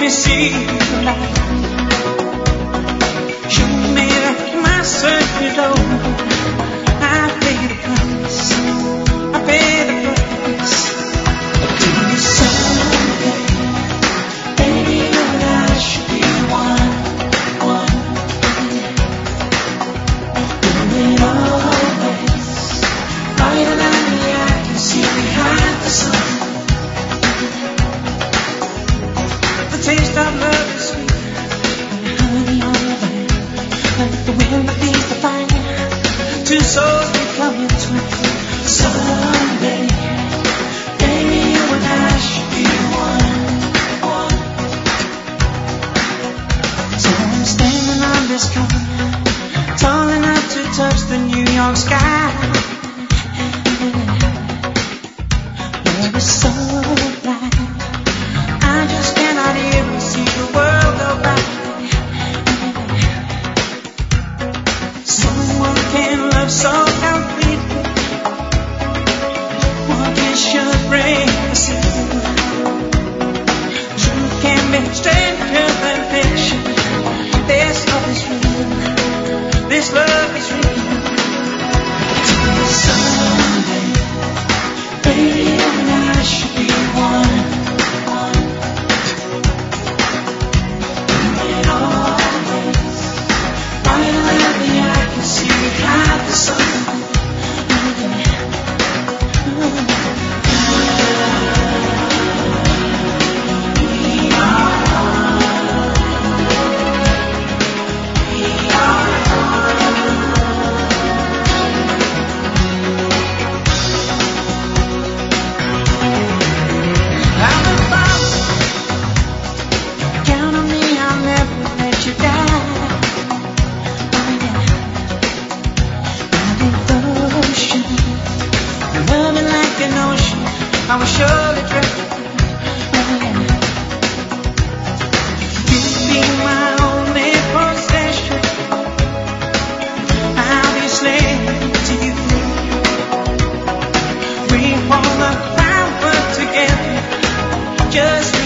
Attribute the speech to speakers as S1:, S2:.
S1: see the light. You made my circuit over. I paid the price. I paid the price. Do you someday, baby, you and I should be one. Do it always. Brighter than the eye can see behind the sun. The taste of love is sweet, honey on the vine, like the wind that beats the fire. Two souls becoming twin. Someday, baby, you and I should be one. So I'm standing on this corner, tall enough to touch the New York sky. Love is so bright, I just cannot even see the world go by. Someone can love so completely, one kiss should bring us through. Truth can be stranger than fiction. This love is real. This love is real. Someday, baby, you and I should be one. And always, brighter than the eye can see behind the sun. I'm a father. Count on me, I'll never let you down. Oh yeah, my devotion, loving like an ocean, I will surely drown. Oh yeah, you be my only possession. I'll be a slave to you. We hold the power together, just